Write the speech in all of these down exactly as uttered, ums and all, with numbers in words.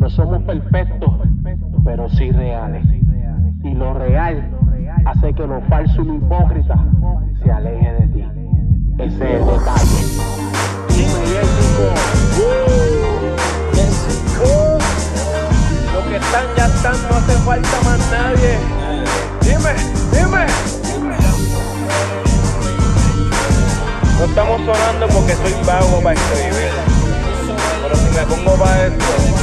No somos perfectos, pero sí reales. Y lo real hace que lo falso y lo hipócrita se aleje de ti. Ese es el detalle. Dime, y el tipo, los que están ya están, no hace falta más nadie. Dime, dime. No estamos sonando porque soy vago para escribir. Pero si me pongo para esto,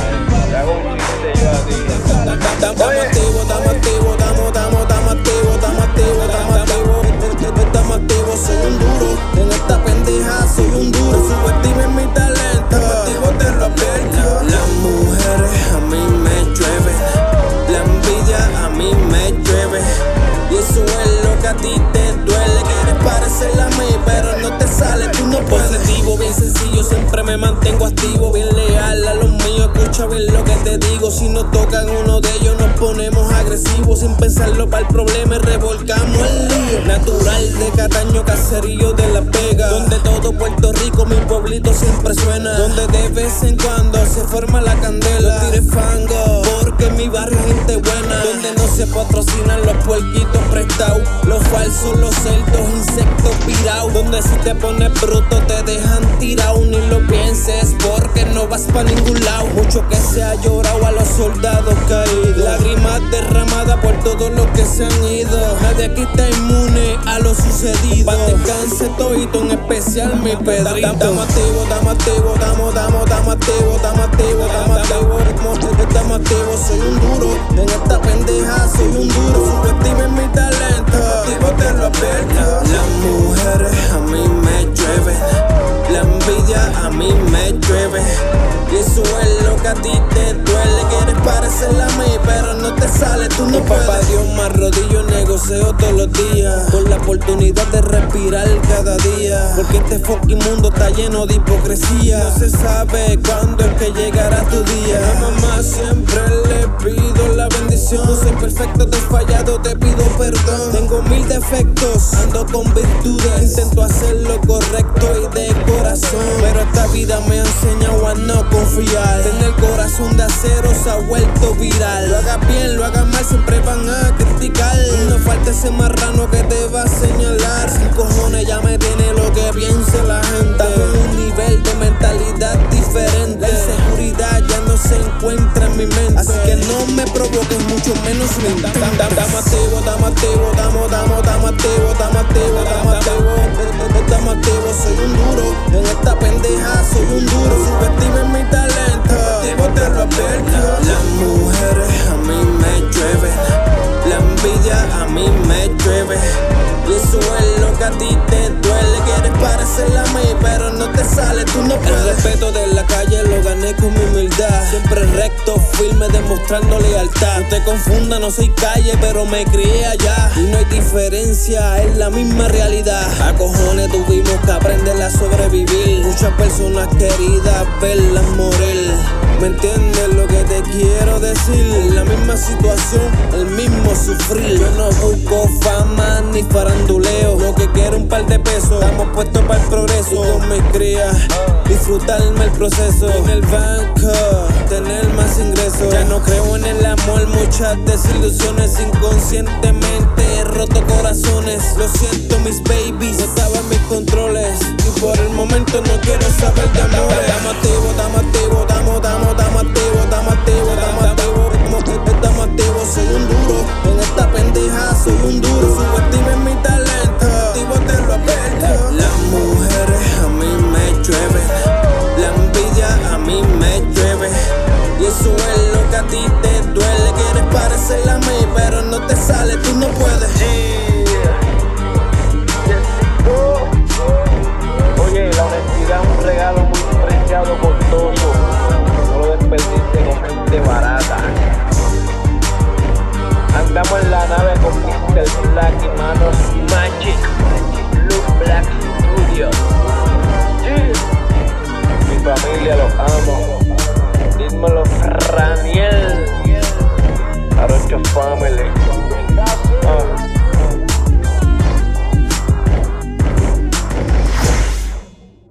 te hago un chiste yo a ti. Estamos activos, estamos activos, estamos, estamos, estamos activos, estamos activos, estamos activos, estamos activos, soy un duro, en esta pendeja soy un duro, subestimen mi talento, activo te lo advierto. Las mujeres a mí me llueven, la envidia a mí me llueve, y eso es lo que a ti te duele, quieres parecerle a mí, pero no te sale, tú no puedes. Positivo, bien sencillo, siempre me mantengo activo, bien leal a los míos, escucha bien lo que te digo, si nos tocan uno de ellos nos ponemos agresivos, sin pensarlo para el problema y revolcamos el lío. Natural de Cataño, caserío de La Vega, donde todo Puerto Rico, mi pueblito siempre suena, donde de vez en cuando se forma la candela, no tires fango, porque en mi barrio hay gente buena, donde no se patrocinan los puerquitos prestados, los falsos, los celtos, insectos pirados, donde si te pones bruto te dejan tirado, ni lo pienses porque no vas pa' ningún lado. Mucho que se ha llorado a los soldados caídos, lágrimas derramadas por todos los que se han ido. Nadie aquí está inmune a lo sucedido. Pa' descanse todito, en especial mi Pedrito. Estamos activos, estamos activos, estamos, estamos, estamos activos, estamos activos, estamos activos, estamos activos, soy un duro, en esta pendeja soy un duro, subestimen mi talento, activo te lo advierto. Las mujeres a mí me llueven, la envidia a mí me llueve, y eso es lo que a ti te duele, quieres parecerle a mí, pero no te sale, tú no puedes. Papá Dios, me arrodillo, negocio todos los días, por la oportunidad de respirar cada día, porque este fucking mundo está lleno de hipocresía, no se sabe cuándo es que llegará tu día. A mamá siempre le pido la bendición, no soy perfecto, te he fallado, te pido perdón, tengo mil defectos, ando con virtudes, intento hacer lo correcto y de corazón, pero esta vida me ha enseñado a no confiar, tener corazón de acero se ha vuelto viral, lo hagas bien, lo hagas mal, siempre van a criticar, no falta ese marrano que te va a señalar, sin cojones ya me tiene lo que piensa la gente, estamos en un nivel de mentalidad diferente, la inseguridad ya no se encuentra en mi mente, así que no me provoques, mucho menos me intentes. Estamos activos, estamos activos, estamos, estamos, estamos activos, estamos activos, estamos activos, estamos activos, soy un duro, en esta pendeja soy un duro, subestimen mi talento, activo te lo advierto. Las mujeres a mí me llueven, la envidia a mí me llueve, y eso es lo que a ti te duele, quieres parecerle a mí, pero no te sale, tú no puedes. El respeto de la calle lo gané con mi humildad, siempre recto, firme, demostrando lealtad. No te confundas, no soy calle, pero me crié allá, y no hay diferencia, es la misma realidad. A cojones tuvimos que aprender a sobrevivir, muchas personas queridas verlas morir. ¿Me entiendes lo que te quiero decir? La misma situación, el mismo sufrir. Yo no busco fama ni faranduleo, lo que quiero un par de pesos, estamos puestos para el progreso. Y con mis crías, disfrutarme el proceso, en el banco, tener más ingresos. Ya no creo en el amor, muchas desilusiones, inconscientemente he roto corazones. Lo siento mis babies, no estaba en mis controles, y por el momento no quiero saber de amores. Estamos activos,